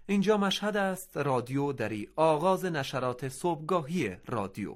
اینجا مشهد است، رادیو دری، آغاز نشرات صبحگاهی رادیو.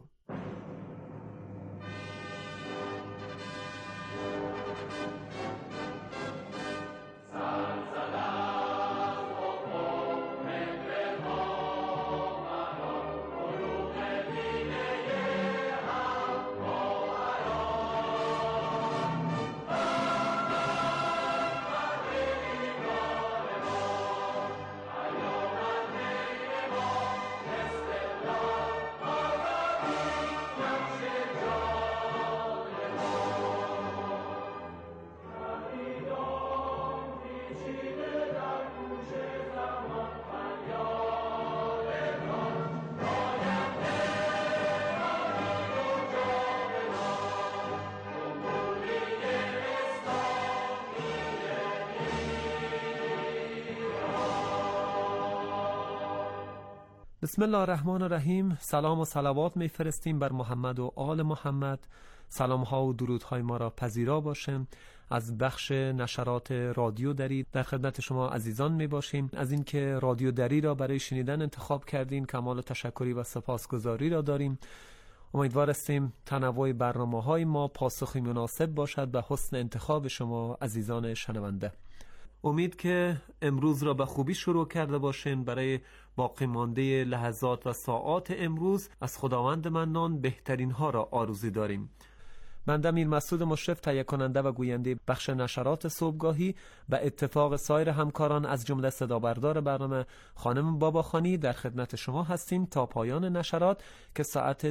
بسم الله الرحمن الرحیم. سلام و صلوات میفرستیم بر محمد و آل محمد. سلام ها و درود های ما را پذیرا باشیم. از بخش نشرات رادیو دری در خدمت شما عزیزان می باشیم. از اینکه رادیو دری را برای شنیدن انتخاب کردین کمال تشکری و سپاسگزاری را داریم. امیدوار هستیم تنوع برنامه‌های ما پاسخی مناسب باشد به حسن انتخاب شما عزیزان شنونده. امید که امروز را به خوبی شروع کرده باشین. برای باقی مانده لحظات و ساعات امروز از خداوند منان بهترین ها را آرزو داریم. بنده میر مسعود مشرف تهیه کننده و گوینده بخش نشرات صبحگاهی به اتفاق سایر همکاران از جمله صدابردار برنامه خانم باباخانی در خدمت شما هستیم تا پایان نشرات که ساعت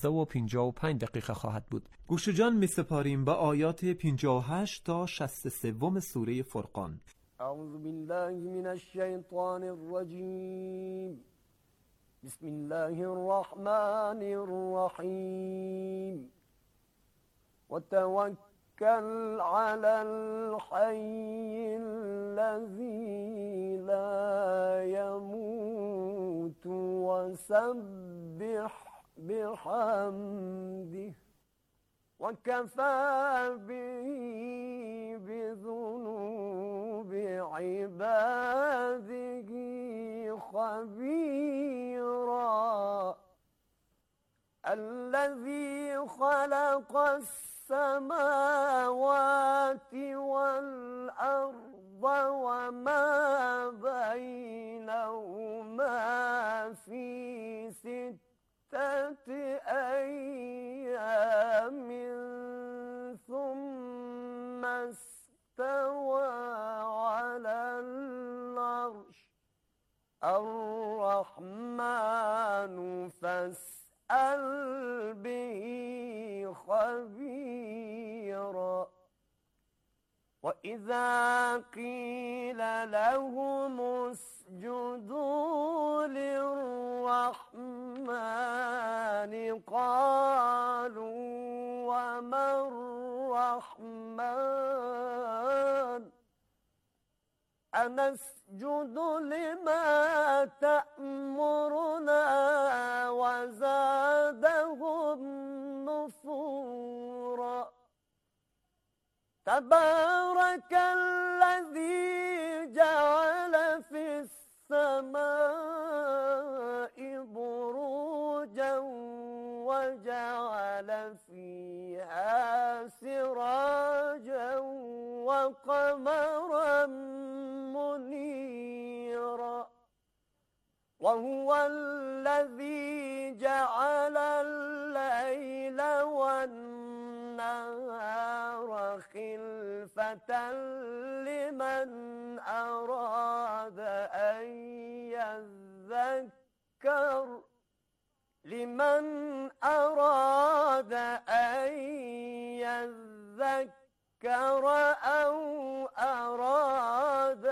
12:55 خواهد بود. گوش جان می سپاریم به آیات 58 تا 63 سوره فرقان. اعوذ بالله من الشیطان الرجیم. بسم الله الرحمن الرحیم. وتوكل على الحي الذي لا يموت وسبح بحمده وكفى به بذنوب عباده خبيرا. الذي خلق السماوات والأرض وما بينهما في 6 أيام ثم استوى على العرش. الرحمن فاسأل به خبيرا. وإذا قيل لهم اسجدوا للرحمن قالوا وما الرحمن أنسجد لما تأمرنا وزادهم نفورا. تبارك الذي جعل في السماء بروجا وجعل فيها سراجا وقمرا منيرا. وهو الذي جعل الليل والنهار خلفة لمن أراد أن يذكر أو أراد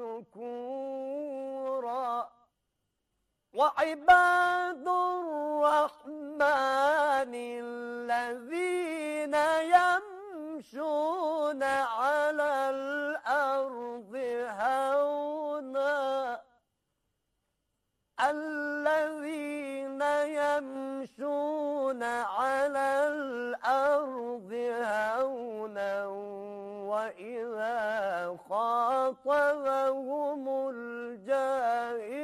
شكورا. وعباد الرحمن الذين يمشون على الأرض هونا الذين يمشون على الأرض هونا وإذا خاطبهم الجاهلون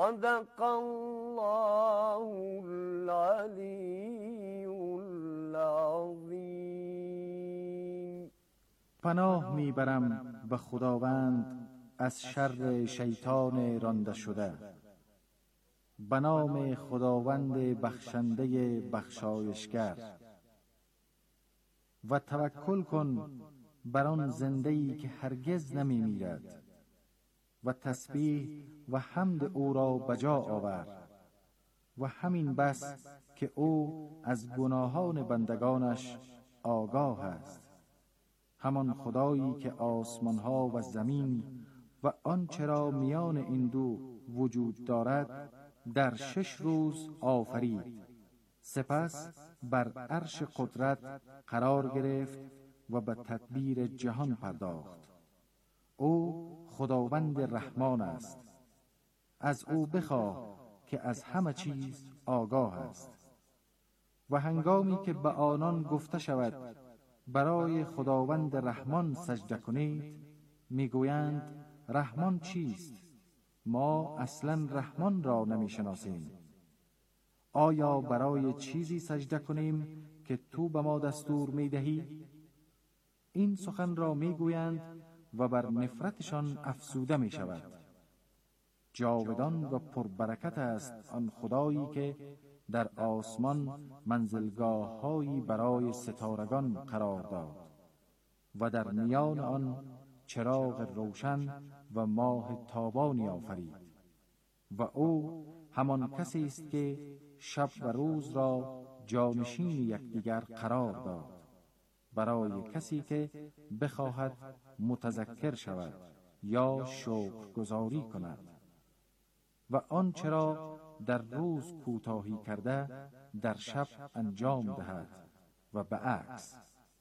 صدق الله العلی العظیم. پناه میبرم به خداوند از شر شیطان رانده شده. به نام خداوند بخشنده بخشایشگر. و توکل کن بر آن زنده‌ای که هرگز نمی میرد و تسبیح و حمد او را بجا آور و همین بس که او از گناهان بندگانش آگاه است. همان خدایی که آسمانها و زمین و آنچه را میان این دو وجود دارد در 6 روز آفرید، سپس بر عرش قدرت قرار گرفت و به تدبیر جهان پرداخت. او خداوند رحمان است. از او بخواه که از همه چیز آگاه است. و هنگامی که به آنان گفته شود برای خداوند رحمان سجده کنید، میگویند رحمان چیست؟ ما اصلا رحمان را نمیشناسیم. آیا برای چیزی سجده کنیم که تو به ما دستور میدهی؟ این سخن را میگویند و بر نفرتشان افسوده می شود. جاودان و پربرکت است آن خدایی که در آسمان منزلگاه‌هایی برای ستارگان قرار داد و در میان آن چراغ روشن و ماه تابانی آفرید. و او همان کسی است که شب و روز را جانشین یکدیگر قرار داد برای کسی که بخواهد متذکر شود یا شکرگزاری کند. و آنچه را در روز کوتاهی کرده در شب انجام دهد و به عکس.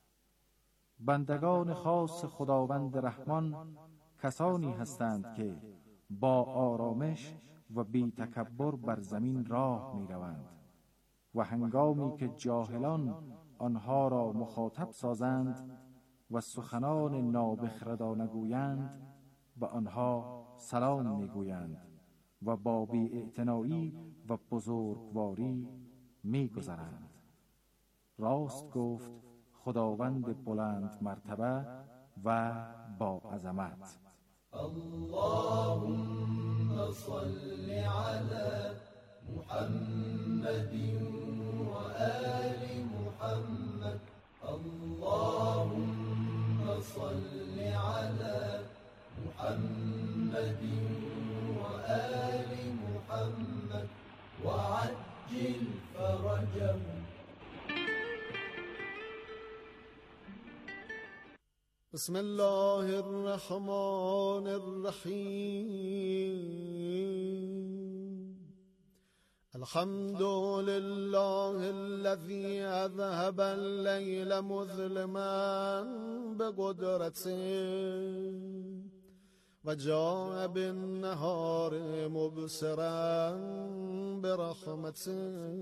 بندگان خاص خداوند رحمان کسانی هستند که با آرامش و بی تکبر بر زمین راه می روند و هنگامی که جاهلان آنها را مخاطب سازند و سخنان نابخردانه گویند، به آنها سلام می گویند و با بی‌اعتنایی و بزرگواری می گذرند. راست گفت خداوند بلند مرتبه و با عظمت. اللهم صل على محمد و آل محمد. اللهم صل على محمد و آل محمد وعجل فرجهم. بسم الله الرحمن الرحيم. الحمد لله الذي أذهب الليل مظلما بقدرته وجاء بالنهار مبصرا برحمته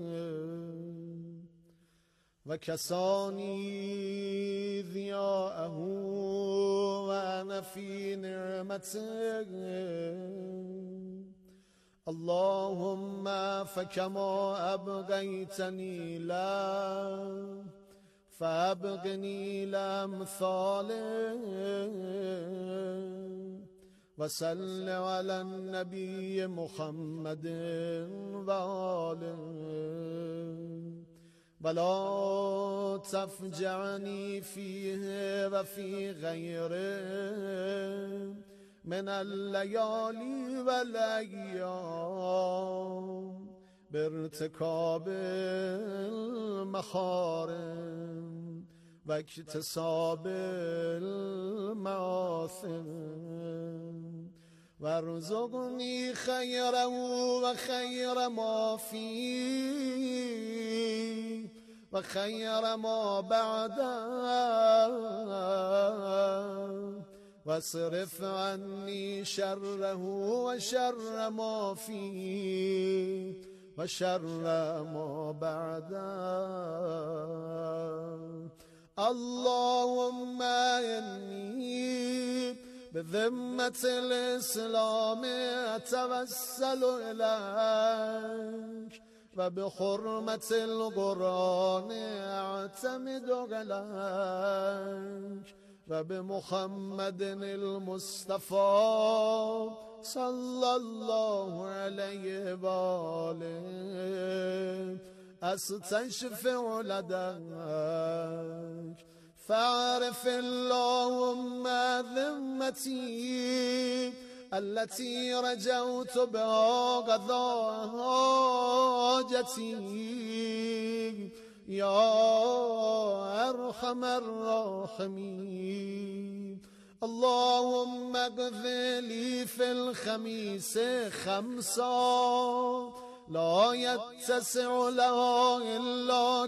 وكساني ضياءه وأنا في نعمته. اللهم فكما أبغيتني لا فأبغني لأمثاله وصل على النبي محمد وآله ولا تفجعني فيه وفي غيره من الليالي والأيام بارتكاب المحارم واكتساب المآثم وارزقني خيره وخير ما فيه وخير ما بعده واصرف عني شره وشر ما فيه وشر ما بعده. اللهم إني بذمة الإسلام أتوسل إليك وبحرمة القرآن أعتمد عليك وبمحمد المصطفى صلى الله عليه وآله أستشفع لديك فاعرف اللهم ذمتي التي رجوت بها قضاء حاجتي يا أرحم الراحمين. اللهم اغفر لي في الخميس 5 لا يتسع لها إلا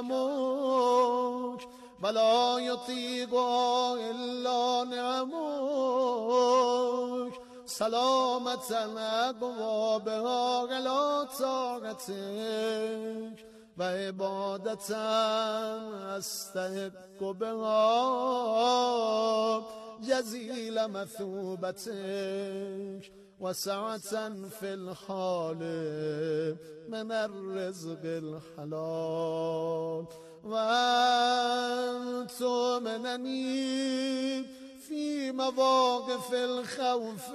كرمك ولا يطيقها إلا نعمك سلامة أبوابها على طاعتك وعبادة أستحق بها جزيل مثوبتك وسعة في الحال من الرزق الحلال وأن تؤمنني في مواقف الخوف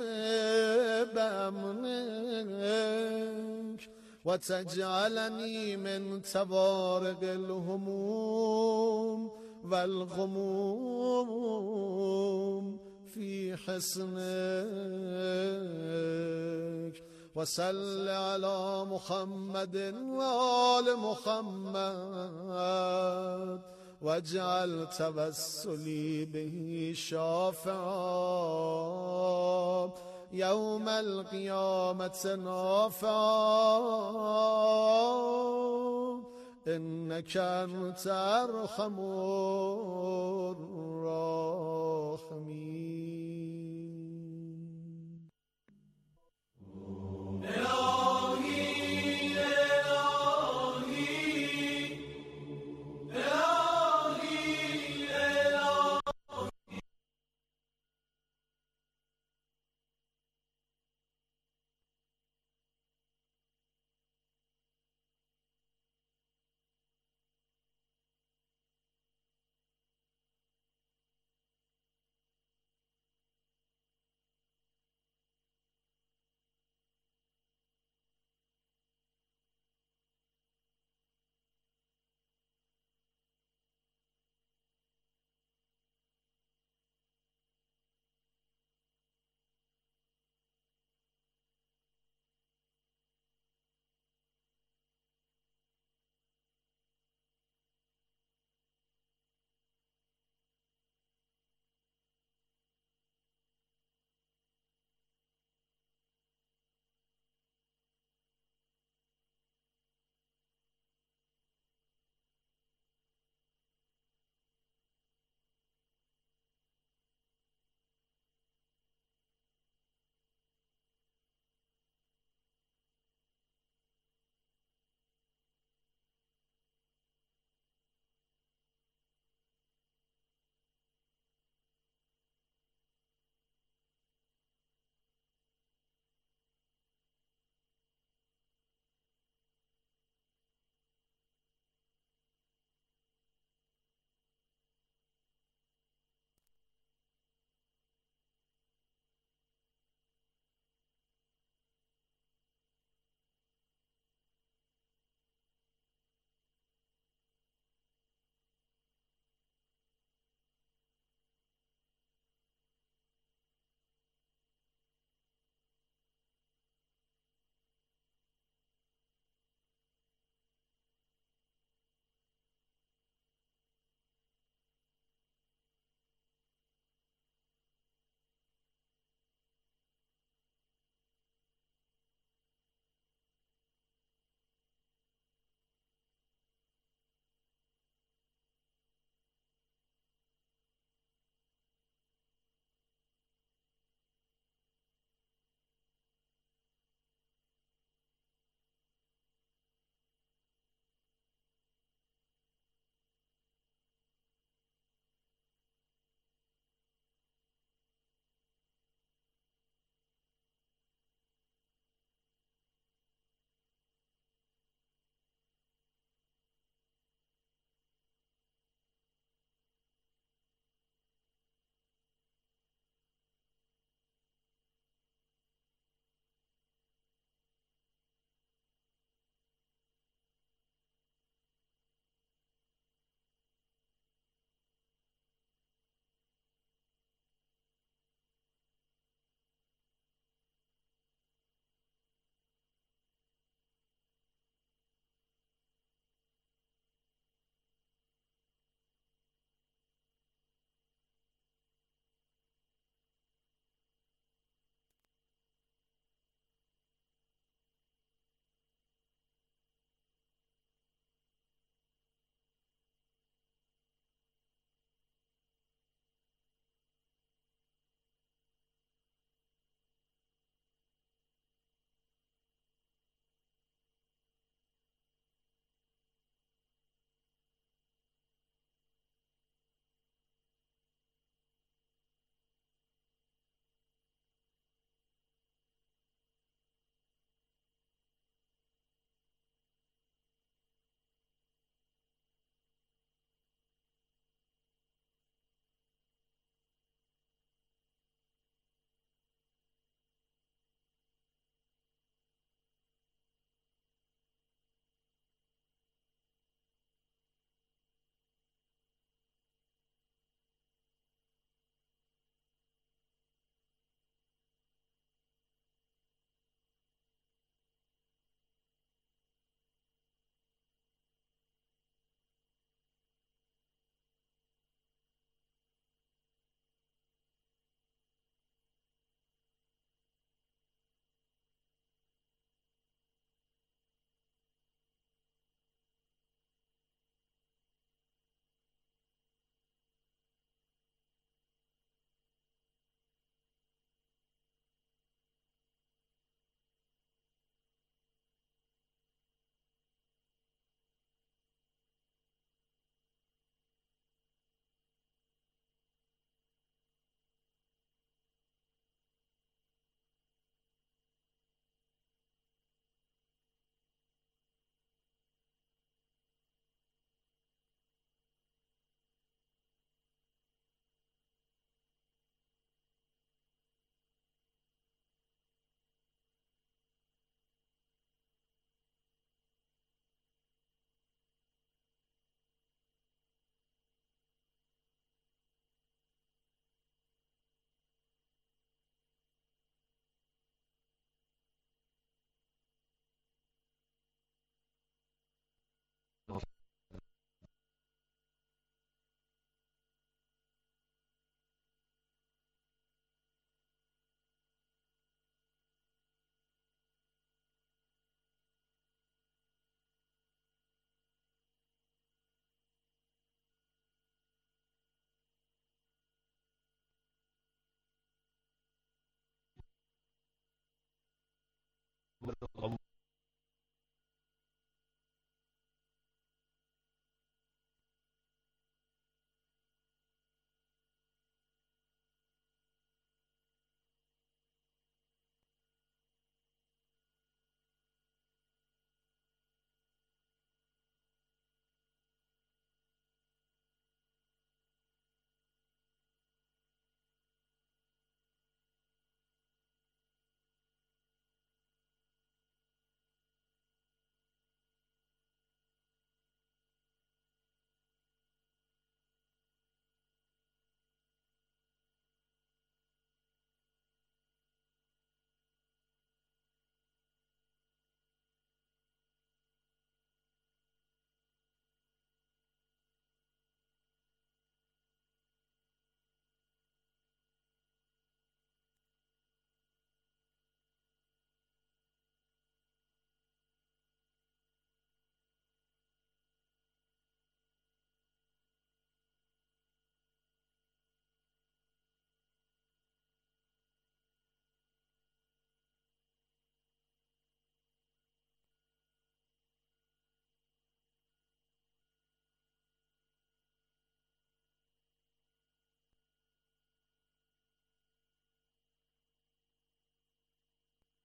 بأمنك وتجعلني من توارق الهموم والغموم في حصنك. وصل على محمد وآل محمد واجعل توسلي به شافعا يوم القيامة نافعا إنك أنت أرحم الراحمين.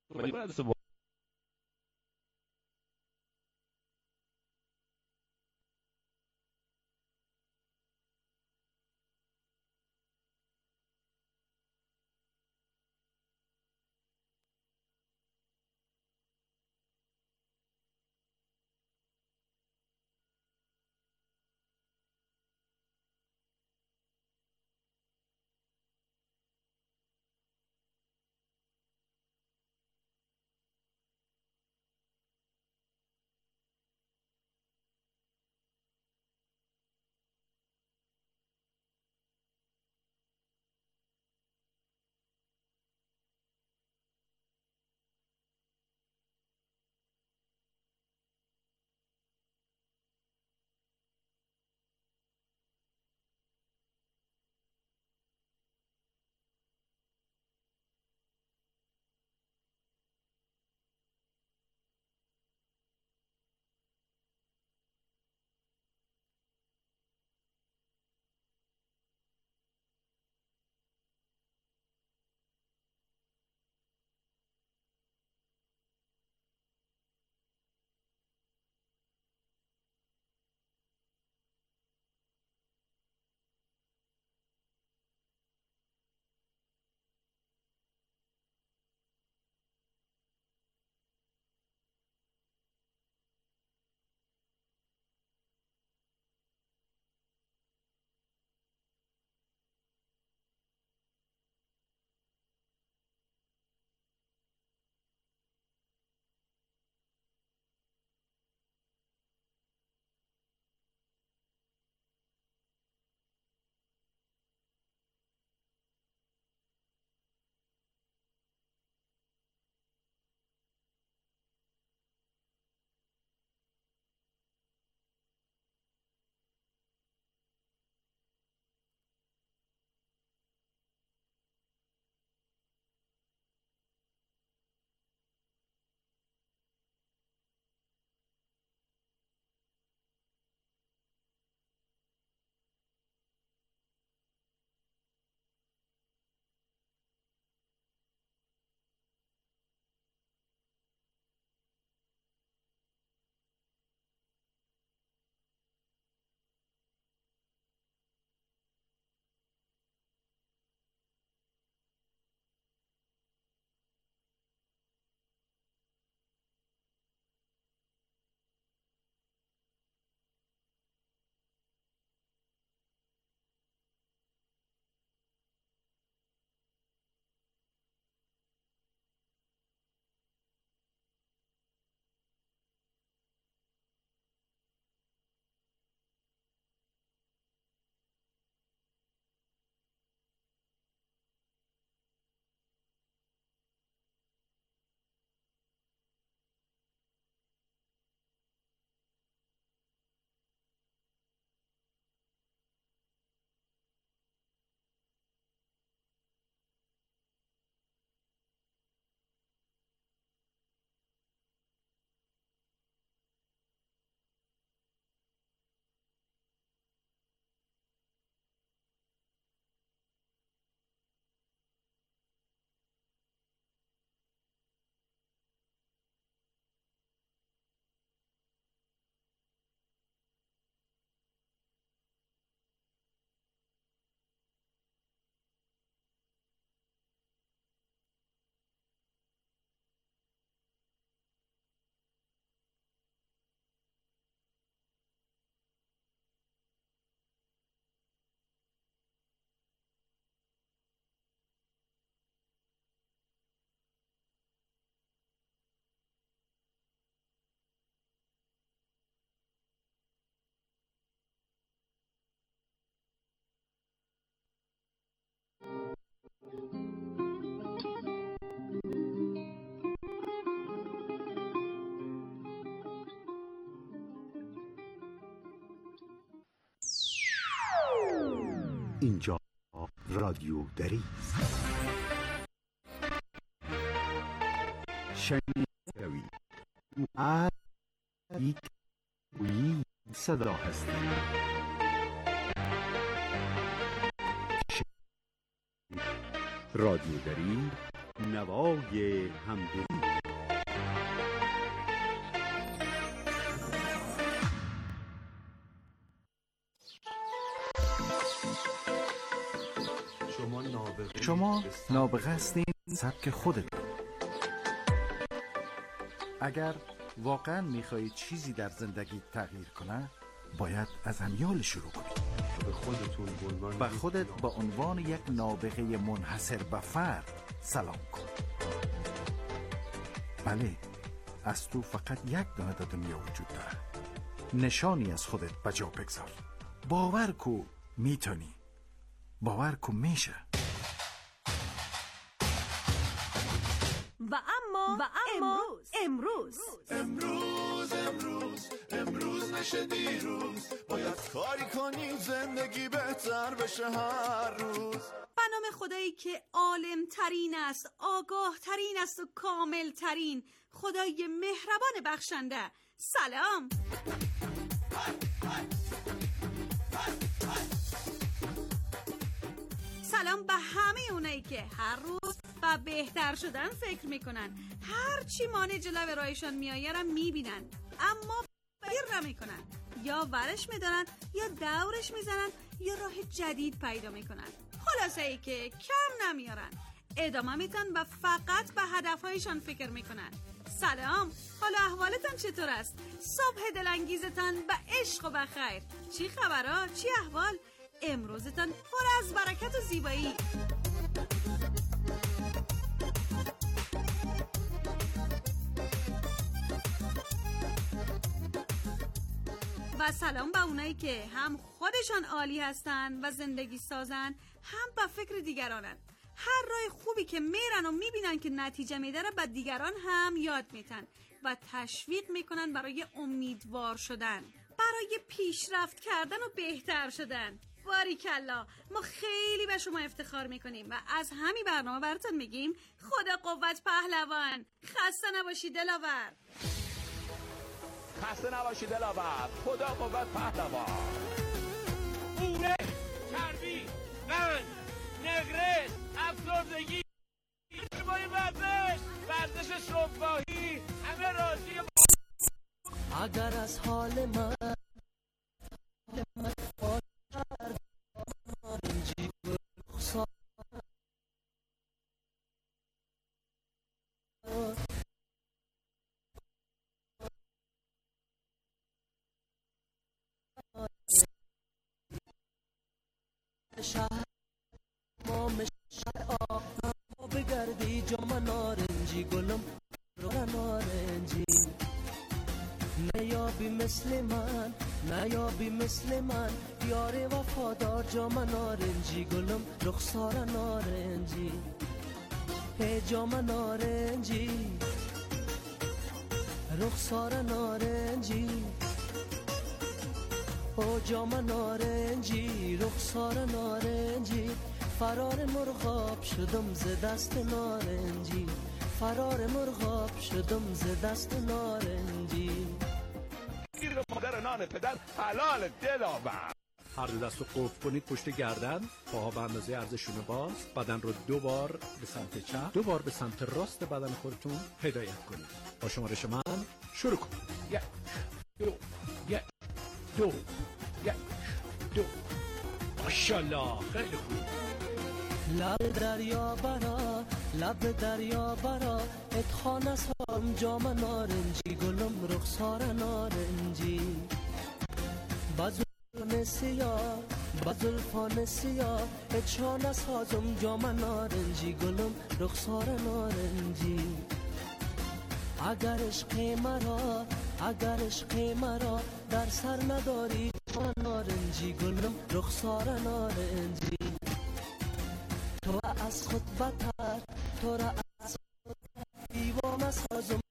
ولی بعد اینجا رادیو دری است. شنیدوی یک صدا هستی. رادیو دری نوای همدلی. شما نابغه هستین سبک خودت. اگر واقعا میخواهید چیزی در زندگی تغییر کنه، باید از همیال شروع کنید. به خودت با عنوان یک نابغه منحصر به فرد سلام کن. بله، از تو فقط یک دانه در دنیا وجود داره. نشانی از خودت به جا بگذار. باور کو میتونی. باور کو میشه. و اما امروز نشه دیروز، باید کاری کنیم زندگی بهتر بشه هر روز. به نام خدایی که عالم ترین است، آگاه ترین است و کامل ترین، خدای مهربان بخشنده. سلام. سلام به همه اونایی که هر روز و بهتر شدن فکر میکنن. هر چی مانع جلو رایشان میآید را میبینن، اما بیر نمیکنن، یا ورش میدارن یا دورش میزنن یا راه جدید پیدا میکنن. خلاصه ای که کم نمیارن، ادامه میتن و فقط به هدفهایشان فکر میکنن. سلام، حالا احوالتان چطور است؟ صبح دلانگیزتان به عشق و بخیر. چی خبرها؟ چی احوال؟ امروزتان پر از برکت و زیبایی. و سلام به اونایی که هم خودشان عالی هستن و زندگی سازن، هم به فکر دیگرانن. هر راه خوبی که میرن و میبینن که نتیجه میداره به دیگران هم یاد میتن و تشویق میکنن برای امیدوار شدن، برای پیشرفت کردن و بهتر شدن. باریکلا، ما خیلی به شما افتخار میکنیم و از همین برنامه براتون میگیم خدا قوت پهلوان. خسته نباشی دلاور. خسته نباشی دلاور. خدا قوت پهلوان. پوره، چربی، قند، نقرس، افسردگی، بیماری ورزش صبحگاهی، همه راضی. اگر از حال من شهر مام شهر آب بگردی جام نارنجی گلم رو نارنجی نیابی مثل من، نیابی مثل من یار وفادار جام نارنجی گلم رخسار نارنجی. هی جام نارنجی رخسار نارنجی، او جام نارنجی رخسار نارنجی. فرار مرغاب شدم ز دست نارنجی، فرار مرغاب شدم ز دست نارنجی. گیر مادر نان پدر حلال دلاور. هر دو دست رو قفل کنید پشت گردن، پاها به اندازه عرض شونه باز، بدن رو 2 بار به سمت چپ 2 بار به سمت راست بدن خودتون هدایت کنید. با شمارش من شروع کنید. 1 2 1 2 1 2. ماشاءالله، خیلی خوب. لب دریا برا، لب دریا برا، اتخانه سام جام نارنجی گلم رخسار نارنجی. بزرفان سیاه، بزرفان سیاه، اتشانه سازم جام نارنجی گلم رخسار نارنجی. اگر عشق مرا، اگر عشق مرا در سر نداری جام نارنجی گلم رخسار نارنجی. تو از خود بتر، تو را از خود دیوانه سازم.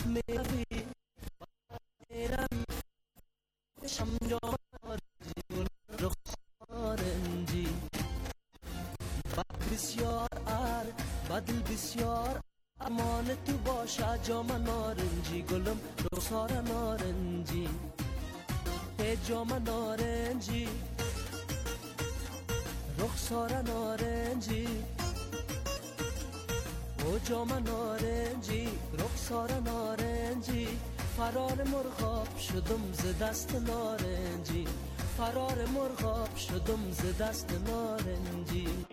میروی میرم شمجان گل رخسارنجی بد بسیار بدل بسیار امان تو باشه جام نارنجی گلم رخسار نارنجی ای جام نارنجی رخسار نارنجی او جام نارنجی رخسار نارنجی فرار مرغاب شدم ز دست نارنجی فرار مرغاب شدم ز دست نارنجی.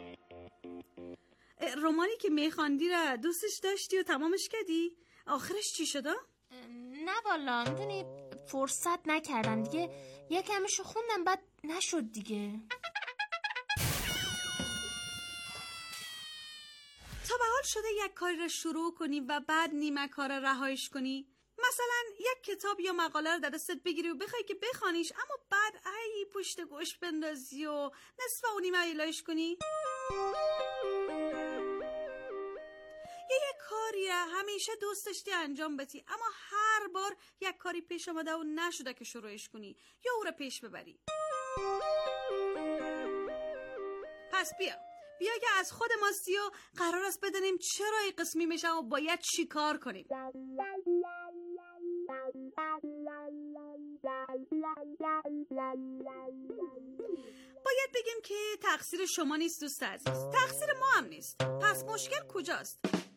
رمانی که میخواندی را دوستش داشتی و تمامش کردی؟ آخرش چی شده؟ نه والا میدونی فرصت نکردم دیگه، یکمشو خوندم بعد نشد دیگه. تا به حال شده یک کاری را شروع کنی و بعد نیمه کار رهایش کنی؟ مثلا یک کتاب یا مقاله رو در دستت بگیری و بخوای که بخوانیش اما بعد ای پشت گوش بندازی و نصف و نیمه ایلایش کنی؟ یک کاری را همیشه دوست داشتی انجام بدی اما هر بار یک کاری پیش آمده و نشده که شروعش کنی یا او را پیش ببری. پس بیا که از خود ماستی و قرار است بدونیم چرا این قسمی میشه و باید چی کار کنیم. باید بگیم که تقصیر شما نیست دوست عزیز، تقصیر ما هم نیست. پس مشکل کجاست؟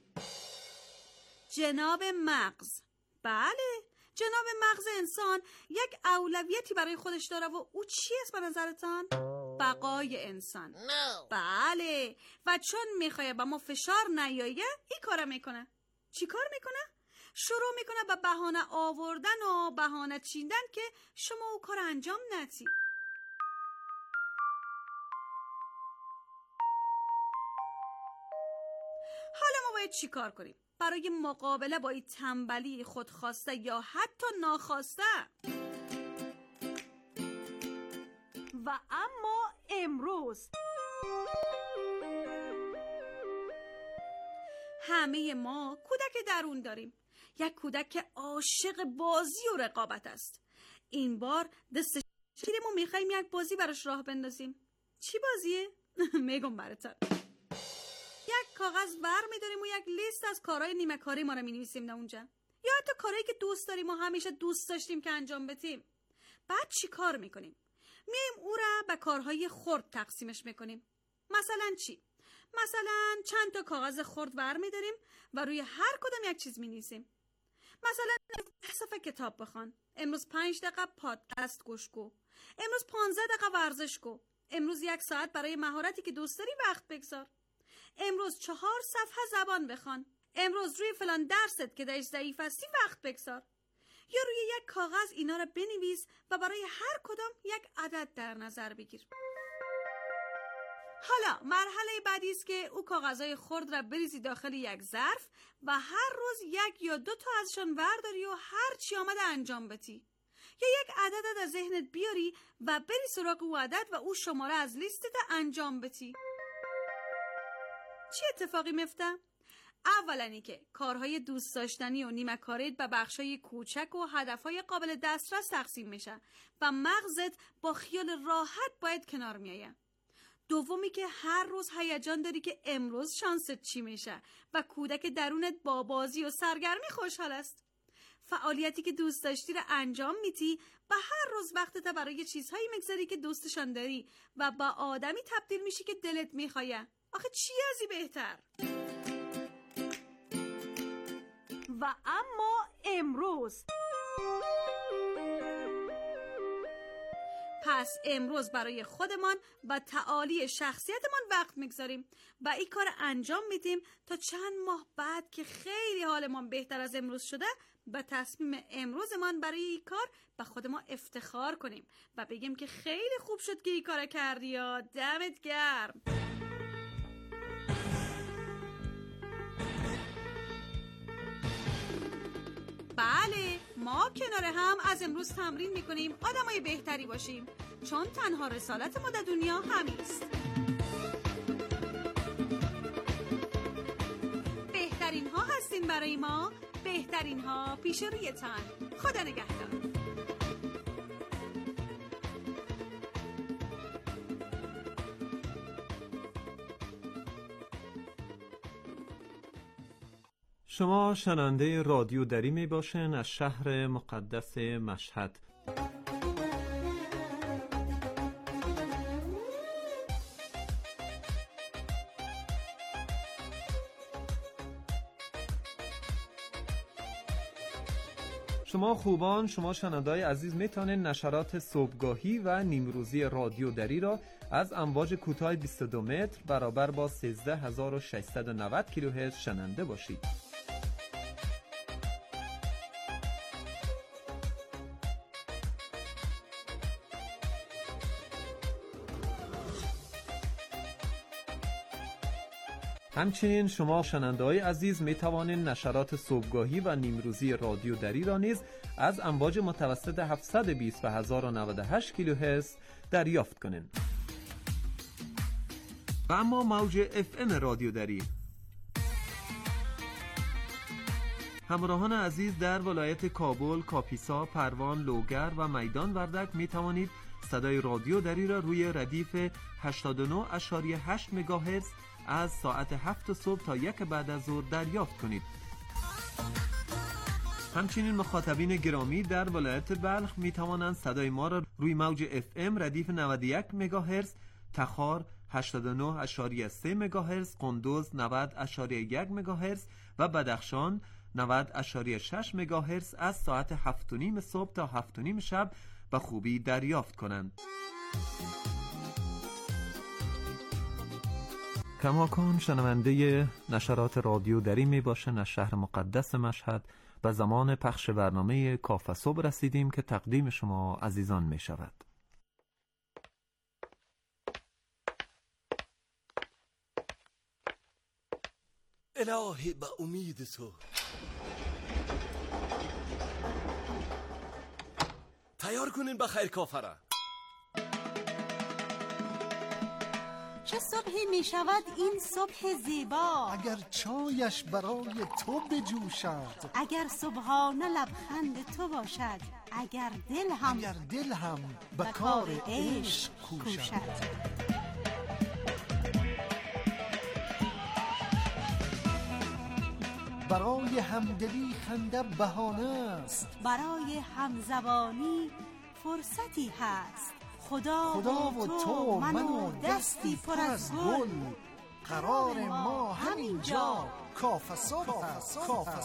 جناب مغز. بله، جناب مغز انسان یک اولویتی برای خودش داره و او چی است به نظرتان؟ بقای انسان. بله، و چون میخواه با ما فشار نیایه این کار میکنه. چی کار میکنه؟ شروع میکنه به بهانه آوردن و بهانه چیندن که شما او کار انجام ندی. حالا ما باید چی کار کنیم برای مقابله با این تنبلی خودخواسته یا حتی ناخواسته؟ و اما امروز همه ما کودک درون داریم، یک کودک که عاشق بازی و رقابت است. این بار دست شیرمو میخواییم یک بازی براش راه بندازیم. چی بازیه؟ میگم براتون. یک کاغذ ور میداریم و یک لیست از کارهای نیمه کاری ما رو مینویسیم در اونجا، یا حتی کارهایی که دوست داریم و همیشه دوست داشتیم که انجام بدیم. بعد چی کار میکنیم؟ میایم او را به کارهای خرد تقسیمش میکنیم. مثلا چی؟ مثلا چند تا کاغذ خرد ور میداریم و روی هر کدام یک چیز مینویسیم. مثلا 10 صفحه کتاب بخوان، امروز 5 دقیقه پادکست گوش کن، امروز 15 دقیقه ورزش کن، امروز 1 ساعت برای مهارتی که دوست داری وقت بگذار، امروز 4 صفحه زبان بخوان، امروز روی فلان درست که درش ضعیف هستی وقت بگذار. یا روی یک کاغذ اینا را بنویس و برای هر کدام یک عدد در نظر بگیر. حالا مرحله بعدی است که او کاغذهای خرد را بریزی داخل یک ظرف و هر روز 1 یا 2 تا ازشان ورداری و هر چی آمده انجام بدی. یا یک عدد از ذهنت بیاری و بری سراغ او عدد و او شماره از لیستت انجام بدی. چی اتفاقی میفته؟ اولا که کارهای دوست داشتنی و نیمه کاریت به بخشای کوچک و هدفهای قابل دسترس تقسیم میشه و مغزت با خیال راحت باید کنار میایه. دومی که هر روز هیجان داری که امروز شانست چی میشه و کودک درونت با بازی و سرگرمی خوشحال است. فعالیتی که دوست داشتی رو انجام میدی و هر روز وقتت برای چیزهایی میگذاری که دوستشان داری و با آدمی تبدیل میشی که دلت میخواه. آخه چی ازی بهتر؟ و اما امروز. پس امروز برای خودمان و تعالی شخصیتمان وقت میگذاریم و این کار انجام میدیم تا چند ماه بعد که خیلی حالمان بهتر از امروز شده به تصمیم امروزمان برای این کار به خود ما افتخار کنیم و بگیم که خیلی خوب شد که این کار کردی یا دمت گرم. بله، ما کنار هم از امروز تمرین میکنیم آدمای بهتری باشیم، چون تنها رسالت ما در دنیا همیست. بهترین ها هستین برای ما، بهترین ها پیش رویتان. خدا نگهدار. شما شنونده رادیو دری می باشین از شهر مقدس مشهد. شما خوبان، شما شنونده‌های عزیز میتونین نشرات صبحگاهی و نیمروزی رادیو دری را از امواج کوتاه 22 متر برابر با 13690 کیلوهرتز شنونده باشید. همچنین شما شنونده‌های عزیز می توانید نشرات صبحگاهی و نیمروزی رادیو دری را نیز از امواج متوسط 720 و 1098 کیلوهرتز دریافت کنید. و اما موج FM رادیو دری. همراهان عزیز، در ولایت کابل، کاپیسا، پروان، لوگر و میدان وردک می توانید صدای رادیو دری را روی ردیف 89.8 مگاهرتز از ساعت 7 صبح تا 1 بعد از ظهر دریافت کنید. همچنین مخاطبین گرامی در ولایت بلخ می توانند صدای ما را روی موج FM ردیف 91 مگاهرتز، تخار 89.3 مگاهرتز، قندوز 90.1 مگاهرتز و بدخشان 90.6 مگاهرتز از ساعت 7:30 صبح تا 7:30 شب به خوبی دریافت کنند. کماکان شنونده نشرات رادیو دری می باشن از شهر مقدس مشهد. به زمان پخش برنامه کافه صبح رسیدیم که تقدیم شما عزیزان می شود. الهی به امید تو تیار کنین بخیر کافه را. چه صبحی می شود این صبح زیبا، اگر چایش برای تو بجوشد، اگر صبحانه لبخند تو باشد، اگر دل هم به کار عشق کوشد. برای همدلی خنده بهانه است، برای همزبانی فرصتی هست. خدا و تو من و دستی پر از گل، قرار ما همینجا کافه صبح است.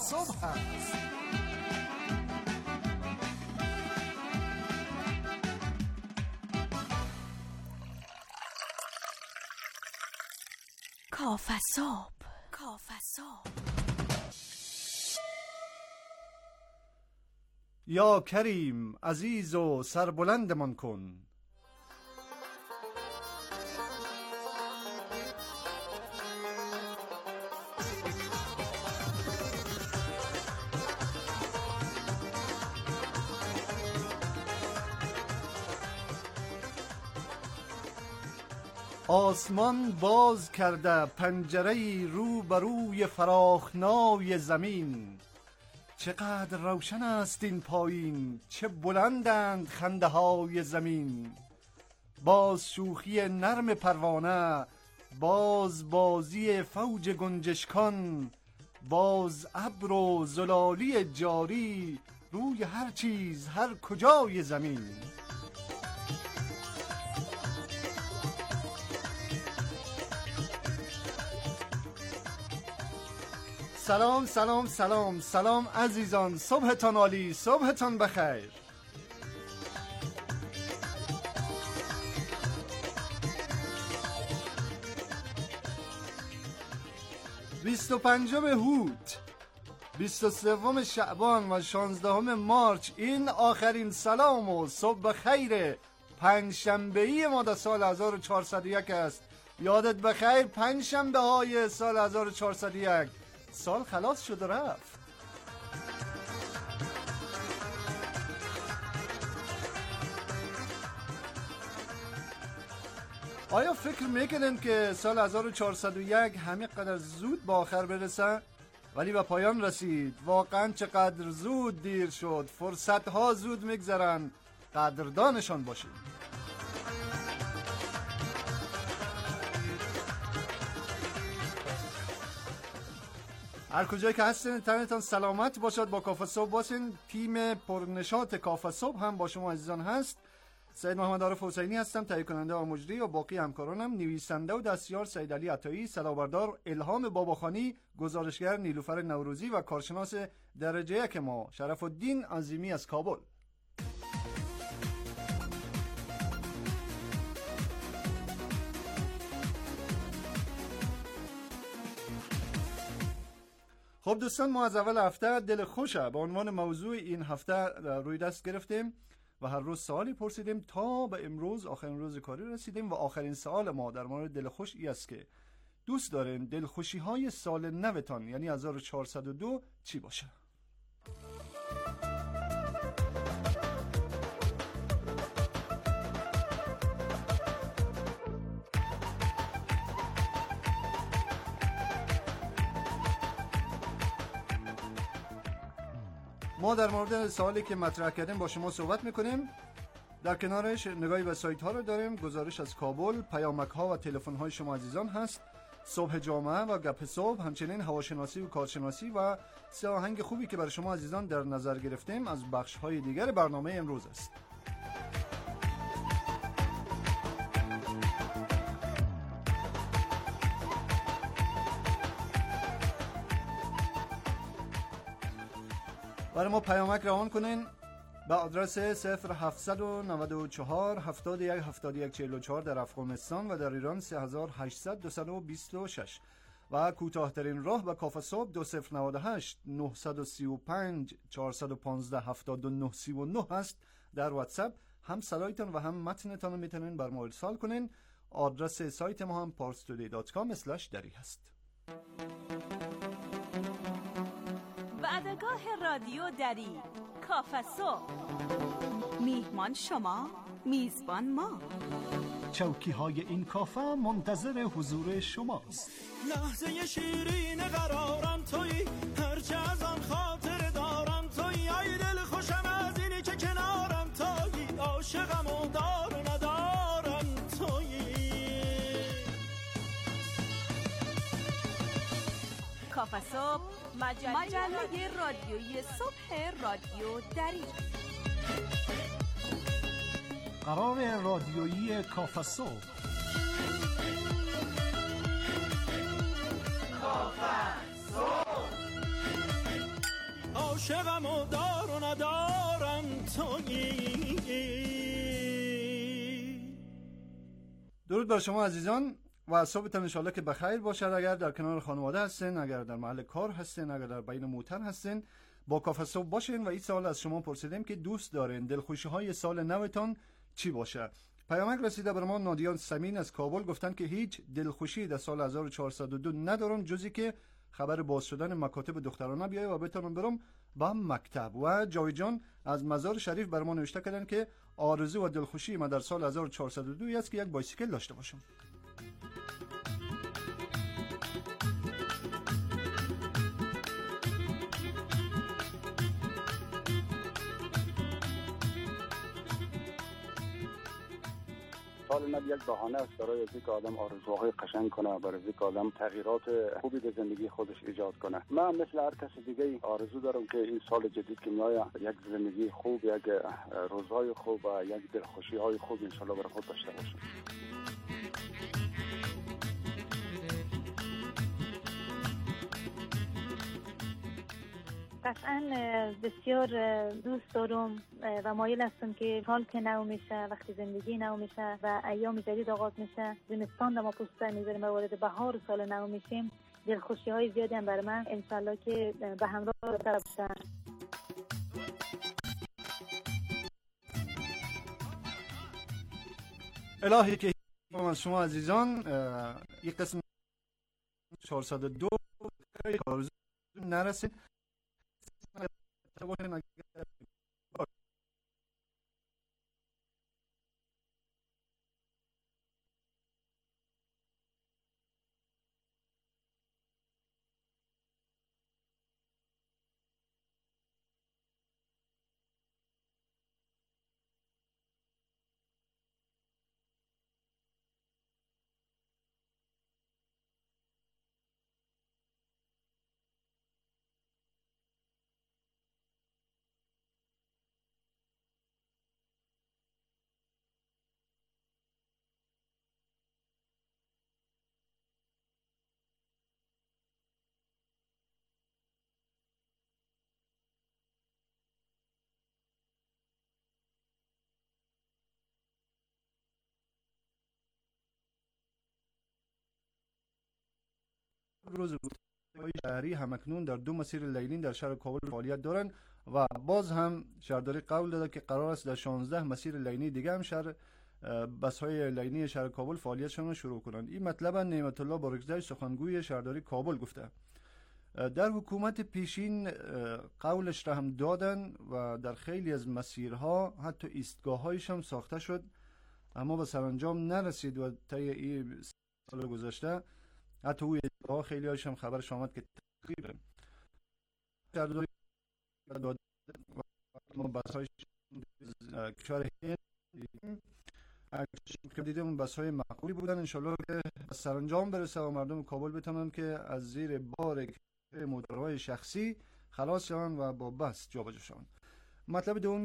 کافه صبح. یا کریم عزیز و سربلندمان کن، آسمان باز کرده پنجره رو بر روی فراخنای زمین. چقدر روشن است این پایین، چه بلندند خنده های زمین. باز شوخی نرم پروانه، باز بازی فوج گنجشکان، باز ابر و زلالی جاری روی هر چیز هر کجای زمین. سلام سلام سلام سلام عزیزان، صبحتان عالی، صبحتان بخیر. بیست و پنجم هوت، 23 شعبان و 16 مارچ، این آخرین سلام و صبح خیر پنجشنبه‌ای ما در سال 1401 است. یادت بخیر پنجشنبه های سال 1401. سال خلاص شد و رفت. آیا فکر میکنن که سال 1401 همین قدر زود به آخر برسه؟ ولی به پایان رسید. واقعا چقدر زود دیر شد. فرصتها زود میگذرن، قدردانشان باشید. هر کجایی که هستین تنتان سلامت باشد. با کافه صبح باشین. تیم پرنشاط کافه صبح هم با شما عزیزان هست. سید محمد عارف حسینی هستم، تهیه کننده و مجری، و باقی همکارانم نویسنده و دستیار سید علی عطایی، صدابردار الهام باباخانی، گزارشگر نیلوفر نوروزی و کارشناس درجه یک ما شرف الدین عظیمی از کابل. خب دوستان، ما از اول هفته دل خوشه به عنوان موضوع این هفته روی دست گرفتیم و هر روز سوالی پرسیدیم تا به امروز آخرین روز کاری رسیدیم و آخرین سوال ما در مورد دل خوش ای است که دوست دارین دلخوشی های سال نوتان یعنی 1402 چی باشه؟ ما در مورد سوالی که مطرح کردیم با شما صحبت میکنیم. در کنارش نگاهی به سایت ها رو داریم، گزارش از کابل، پیامک ها و تلفن های شما عزیزان هست، صبح جامعه و گپ صبح، همچنین هواشناسی و کارشناسی و سه آهنگ خوبی که برای شما عزیزان در نظر گرفتیم از بخش های دیگر برنامه امروز است. برای ما پیامک روان کنین به آدرس 0794 71 71 44 در افغانستان و در ایران 3800 226 و کوتاه‌ترین راه به کافه صبح 2098 935 415 7939 هست. در واتساپ هم صدایتان و هم متنتان رو میتونین بر ما ارسال کنین. آدرس سایت ما هم parstoday.com/dari هست. وعدگاه رادیو دری، کافه صبح. میهمان شما، میزبان ما. چوکی های این کافه منتظر حضور شماست. لحظه شیرین قرارم تویی، هرچه از آن خاطر دارم تویی، ای دل خوشم از اینی که کنارم تویی، عاشقم و دار و ندارم تویی. کافه صبح، مجله رادیویی صبح رادیو دری. قرار رادیویی کافه صبح. کافه صبح. عاشقم و دار و ندارم تویی. درود بر شما عزیزان و صبحتان انشالله که بخیر باشد. اگر در کنار خانواده هستین، اگر در محل کار هستین، اگر در بین موتر هستین، با کافه صبح باشین و این سوال از شما پرسیدیم که دوست دارین دلخوشی های سال نوتان چی باشه. پیامک رسیده بر ما. نادیان سمین از کابل گفتن که هیچ دلخوشی در سال 1402 ندارم جزی که خبر باز شدن مکاتب دخترانه بیایه و بتونم برم با مکتب. و جاوید جان از مزار شریف بر ما نوشته کردن که آرزو و دلخوشی من در سال 1402 است که یک بایسیکل داشته باشم. سال نو یک بهانه است برای اینکه آدم آرزوهای قشنگ کنه، برای اینکه آدم تغییرات خوبی به زندگی خودش ایجاد کنه. من مثل هر کس دیگه آرزو دارم که این سال جدید که میاد یک زندگی خوب، یک روزهای خوب و یک دلخوشی های خوب ان شاء الله برای خود داشته باشم. قطعا بسیار دوست دارم و مایل هستم که حال که نو میشه، وقتی زندگی نو میشه و ایام جدید آغاز میشه، زمستان ما پشت سر میذاریم و وارد بهار سال نو میشیم، دلخوشی های زیادی هم برای من انشالله که به همراه داشته باشن. الهی که از شما عزیزان یک قسم 402 آرزو نرسید. روز شهری همکنون در 2 مسیر لیلی در شهر کابل فعالیت دارند و باز هم شهرداری قول داده که قرار است در 16 مسیر لیلی دیگه هم بس‌های لیلی شهر کابل فعالیتشون رو شروع کنند. این مطلب نعمت الله بارکزی سخنگوی شهرداری کابل گفته. در حکومت پیشین قولش را هم دادن و در خیلی از مسیرها حتی ایستگاه‌هایش هم ساخته شد، اما به سرانجام نرسید و طی این سال گذشته حتی اوی ایستگاه‌ها خیلی هایش هم خبرش آمد که تقریبا شهرداری دادن و بس‌های کشور هند که دیدم بس‌های معقولی بودن. انشالله که به سرانجام برسه و مردم کابل بتونن که از زیر بار موتورهای شخصی خلاص شوند و با بس جابجا شوند. مطلب دومی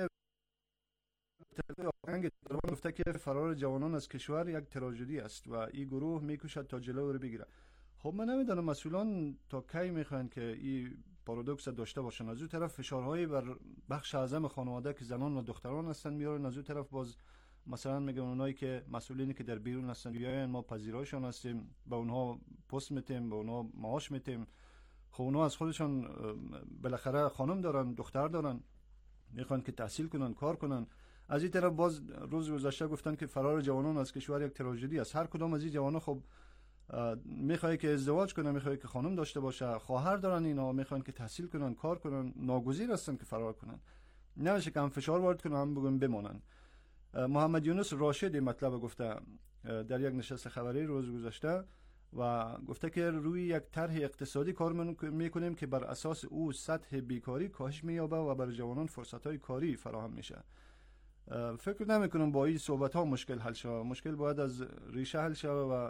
گفته که فرار جوانان از کشور یک تراژدی است و این گروه میکوشد تا جلو رو بگیره. خب من نمیدونم مسئولان تا کی میخوان که این پارادوکس داشته باشن. از اون طرف فشارهایی بر بخش اعظم خانواده که زنان و دختران هستن میارن، از اون طرف باز مثلا میگن اونایی که مسئولینی که در بیرون هستن بیاین ما پذیرایشون هستیم، به اونها پست میتیم، به اونها معاش میتیم. خب اونها از خودشون بالاخره خانم دارن، دختر دارن، میخوان که تحصیل کنن، کار کنن. از این طرف باز روز گذشته گفتن که فرار جوانان از کشور یک تراژدی است. هر کدام از این جوانان خب میخواد که ازدواج کنه، میخواد که خانم داشته باشه، خواهر دارن، اینا میخوان که تحصیل کنن، کار کنن، ناگزیر هستن که فرار کنن. نمیشه که هم فشار وارد کنن هم بگن بمونن. محمد یونس راشد مطلب گفته در یک نشست خبری روز گذشته و گفته که روی یک طرح اقتصادی کار میکنیم که بر اساس او سطح بیکاری کاهش مییابه و بر جوانان فرصت‌های کاری فراهم میشه. فکر نمیکنم با این صحبت‌ها مشکل حل شه. مشکل باید از ریشه حل شه و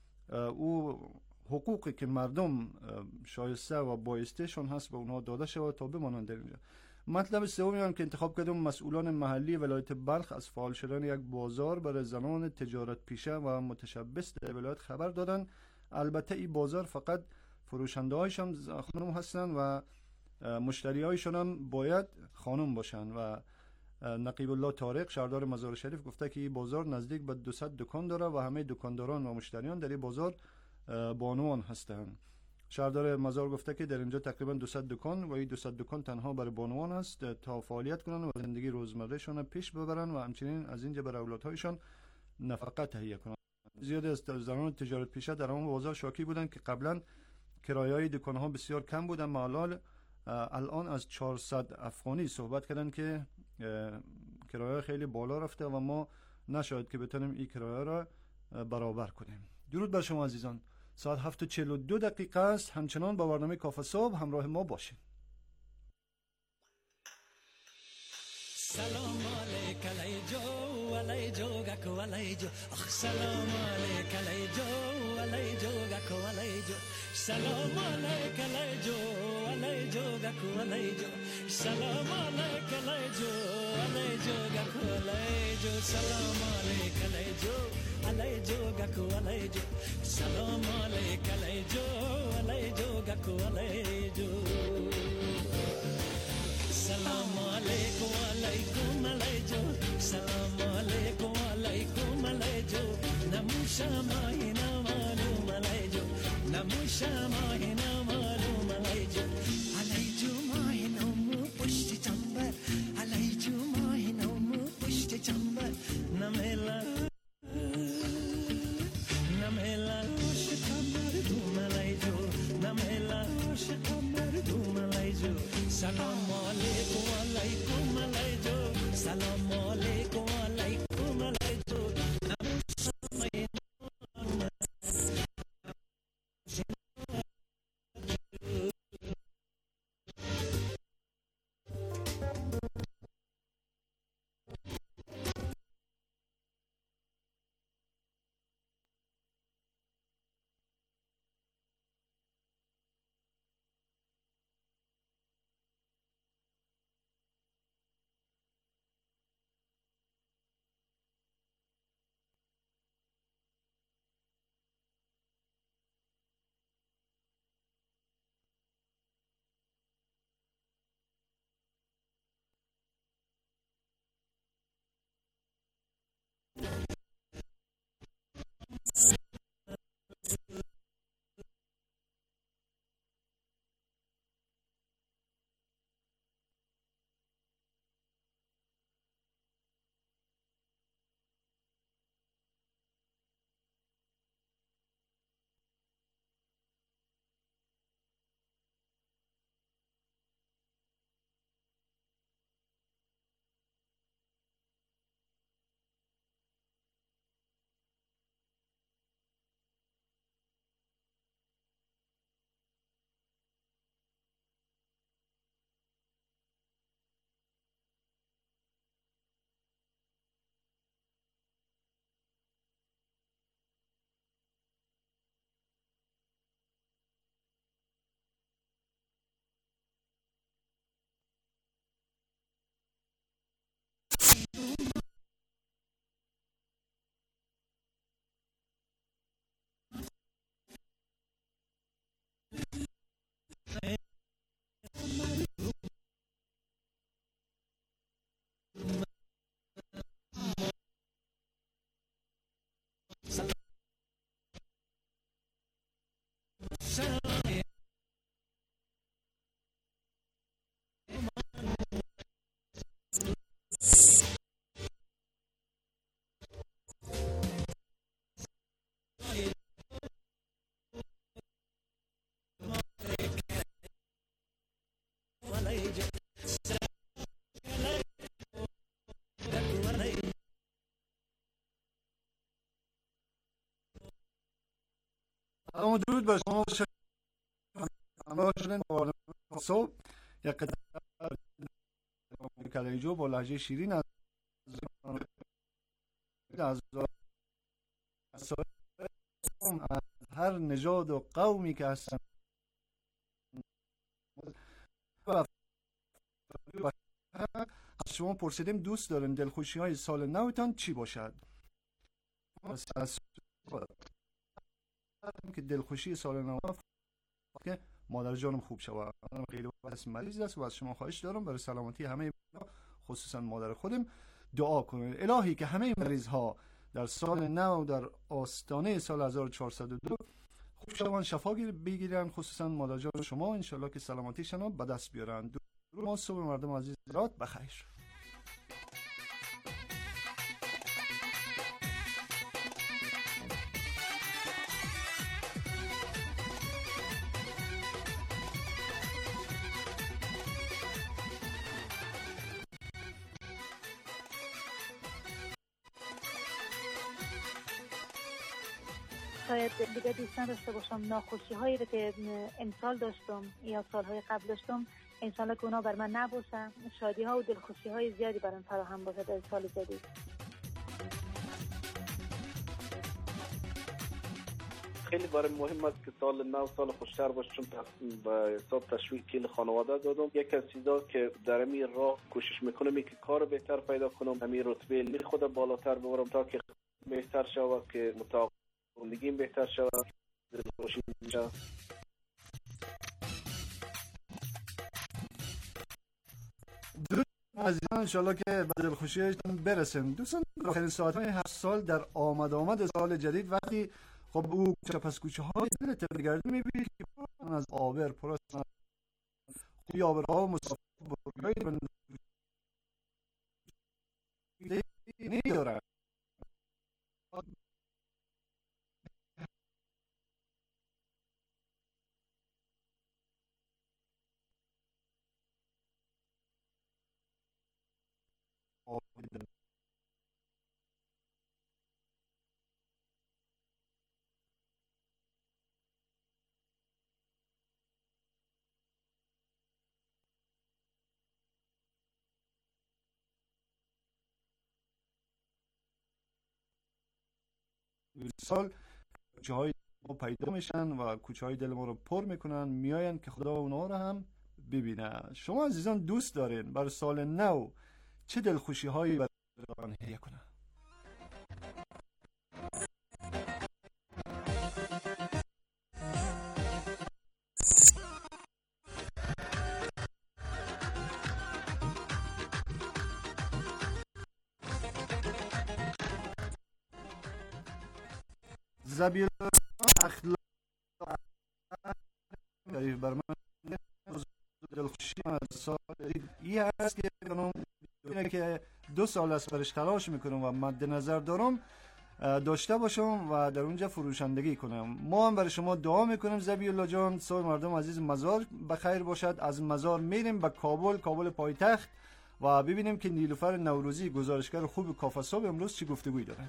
او حقوقی که مردم شایسته و بایستهشون هست به اونها داده شود تا بمانند در اینجا. مطلب سومی هم که انتخاب کردم مسئولان محلی ولایت بلخ از فعال شدن یک بازار برای زنان تجارت پیشه و متشبث در ولایت خبر دادن. البته این بازار فقط فروشنده هایشان خانم هستن و مشتری هایشان هم باید خانم باشن و نقیب الله طارق شهردار مزار شریف گفته که این بازار نزدیک به 200 دکان داره و همه دکانداران و مشتریان در این بازار بانوان هستند. شهردار مزار گفته که در اینجا تقریبا 200 دکان و این 200 دکان تنها برای بانوان است تا فعالیت کنند و زندگی روزمرهشان پیش ببرن و همچنین از اینجا برای اولادهایشان نفقه تهیه کنند. زیاد از زنان تجارت پیشه در اون بازار شاکی بودند که قبلا کرایه‌های دکان‌ها بسیار کم بود، اما الان از 400 افغانی صحبت کردن که کرایه خیلی بالا رفته و ما نشاید که بتونیم این کرایه را برابر کنیم. درود بر شما عزیزان. ساعت 7:42 است. همچنان با برنامه کافه صبح همراه ما باشین. سلام علیک علیجو علیجو گکو علیجو اخ سلام علیک علیجو علیجو گکو علیجو سلام علیک علیجو علیجو گکو علیجو سلام علیک علیجو علیجو گکو علیجو سلام علیک علیجو علیجو گکو علیجو سلام علیک علیجو علیجو گکو علیجو سلام علیکم علیکم علیجو سلام علیکم علیکم علیجو نموشا ماهینا معلوم علیجو نموشا ماهینا معلوم علیجو علیجو ماهینا مو پشت چنبر علیجو ماهینا مو پشت چنبر نمیلا شکمر دوم علیجو نمیلا شکمر دوم علیجو سلام علیکم علیکم علیجو سلام علیکم علیکم علیجو اما درود بر شما همراه شدن با صبح یک قطعه کلیجو با لهجه شیرین از هر نژاد و قومی که هستن از شما پرسیدیم دوست دارین دلخوشی های سال نوتان چی باشد؟ که دلخوشی سال نو که مادر جانم خوب شود. خیلی وقت مریض است و از شما خواهش دارم برای سلامتی همه خصوصا مادر خودم دعا کنید. الهی که همه مریض ها در سال نو در آستانه سال 1402 خوب شوند، شفا بگیرن، خصوصا مادر جان شما انشالله که سلامتیشان به دست بیارن. درود ما صبح مردم عزیز رات بخیر. شاید دیگه دوستان داشته باشم ناخوشی هایی رو که امسال داشتم یا سالهای قبل داشتم انشالله که اونا بر من نباشه، شادی ها و دلخوشی های زیادی برام فراهم باشه در سال جدید. خیلی برای مهم است که سال نو سال خوشتر باشه، چون به حساب تشویق کل خانواده دادم. یک از چیزا که در این راه کوشش میکنم که کار بهتر پیدا کنم، همین رتبه علمی خود بالاتر ببرم تا که بهتر شود، که زندگیم بهتر شود، دلخوشی میشه. درود عزیزان، انشالله که به دلخوشیتون برسیم. دوستان آخرین ساعت‌های هر سال در آمد سال جدید وقتی خب او کوچه های دل ترگردی میبینید که پر از آبر، پر از خوی آبرها و مسافرهای ندارن. سال کوچه های ما پیدا میشن و کوچه های دل ما رو پر میکنن، میاین که خدا اونا رو هم ببینه. شما عزیزان دوست دارین برای سال نو چه دلخوشی هایی برای هدیه کنه؟ زبیر اخلاق بر من دلخوشی از سال این هست که اینه که 2 سال از برش تلاش میکنم و مد نظر دارم داشته باشم و در اونجا فروشندگی کنم. ما هم برای شما دعا میکنیم زبی الله جان، صبح مردم عزیز مزار بخیر باشد. از مزار میریم به کابل پایتخت و ببینیم که نیلوفر نوروزی گزارشگر خوب کافه صبح امروز چی گفتگویی داره.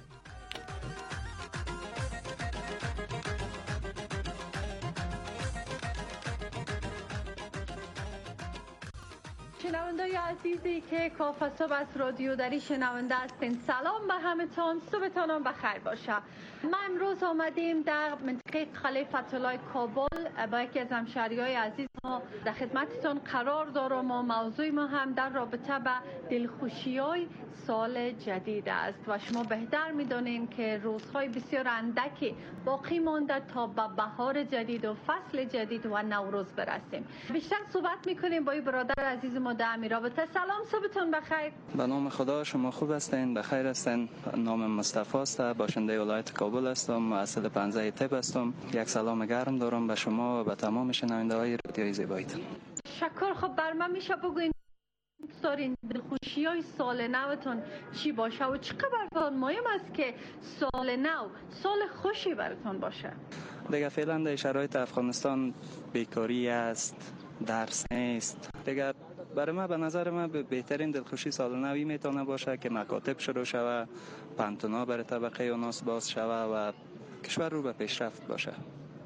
شنوندای عزیزی که کافه صبح از رادیو دری شنونده هستین، سلام به همتون، صبحتان بخیر باشه. ما امروز آمدیم در منطقه قلعه فتح‌الله کابل با یکی از همشهریای عزیز ما در خدمتتون قرار دارم و موضوع ما هم در رابطه به دلخوشی‌های سال جدید است و شما بهتر می‌دونین که روزهای بسیار اندکی باقی مانده تا به بهار جدید و فصل جدید و نوروز برسیم. بیشتر صحبت می‌کنیم با این برادر عزیز ما در همین رابطه. سلام، صبحتون بخیر. به نام خدا، شما خوب هستین؟ بخیر هستین؟ نام مصطفی است، باشنده ولایت کابل هستم، محصل 15 طب هستم. یک سلام گرم دارم به شما و به تمام شنونده‌های رادیوی زیباییتون. شکر. خب بر من میشه بگوین دارین دلخوشی‌های سال نوتون چی باشه و چقدر مهم است که سال نو سال خوشی براتون باشه؟ دیگه فعلا در شرایط افغانستان بیکاری است، درس نیست. دیگه برای من، به نظر من بهترین دلخوشی سال نوی میتونه باشه که مکاتب شروع شوه، پانتونا برای طبقه اوناس باز شوه و کشور رو به پیشرفت باشه.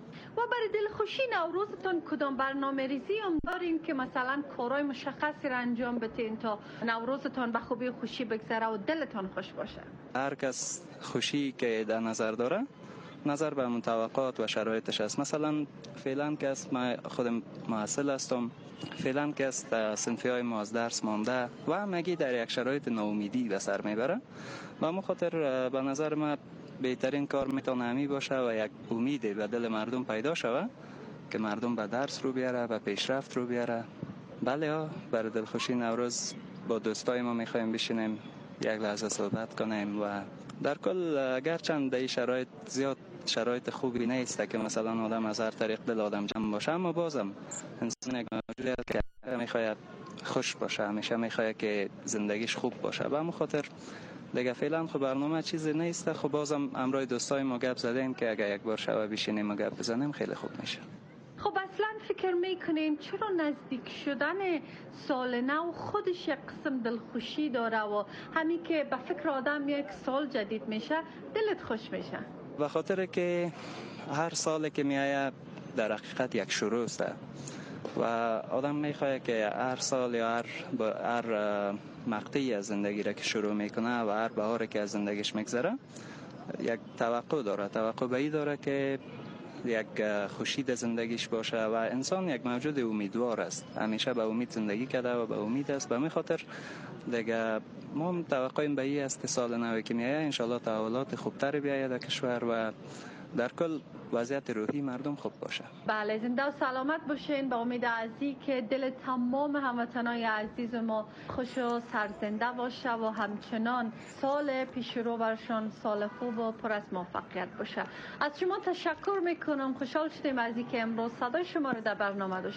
برای دلخوشی نوروزتون کدام برنامه ریزی هم دارین که مثلا کارهای مشخصی را انجام بدین تا نوروزتون به خوبی و خوشی بگذره و دلتون خوش باشه؟ هر کس خوشی که در نظر داره نظر به متوقعات و شرایطش است. مثلا فعلا که من خودم محصل هستم، فعلا که است صنفی های ما از درس مانده و همگی در یک شرایط ناامیدی به سر میبره. و همون خاطر به نظر من بهترین کار میتونه همی باشه و یک امید به دل مردم پیدا شود که مردم به درس رو بیاره، به پیشرفت رو بیاره. بله ها، برای دلخوشی نوروز با دوستای ما میخوایم بشینیم یک لحظه صحبت کنیم و در کل اگرچند در این شرایط زیاد شرایط خوبی نیست که مثلا آدم از هر طریق دل آدم جمع باشه، اما بازم انسان یک موجودی است که میخواد خوش باشه، همیشه میخواد که زندگیش خوب باشه. به همون خاطر دیگه فعلا خب برنامه چیزی نیست. خب بازم امروز دوستای ما گپ زدیم که اگه یک بار شب بشینیم و گپ بزنیم خیلی خوب میشه. خب اصلا فکر میکنیم چرا نزدیک شدن سال نو خودش یک قسم دلخوشی داره و همین که به فکر آدم یک سال جدید میشه دلت خوش میشه؟ به خاطر که هر سال که میآید در حقیقت یک شروع است و آدم میخواد که هر سال یا هر مقطعی از زندگی را که شروع میکنه و هر بهاری که از زندگیش میگذره یک توقع داره، توقع به این داره که یک خوشی در زندگیش باشه و انسان یک موجود امیدوار است، همیشه به امید زندگی کرده و به امید است. به همین خاطر دیگه ما توقعیم به این است که سال نوی که میآید انشالله تحولات خوبتر بیاید در کشور و در کل وضعیت روحی مردم خوب باشه. بله، زنده و سلامت باشین. با امید عزیزی که دل تمام هموطنای عزیز ما خوش و سرزنده باشه و همچنان سال پیش رو برشان سال خوب و پر از موفقیت باشه. از شما تشکر میکنم. خوشحال شدیم از اینکه امروز صدای شما رو در برنامه داشتیم.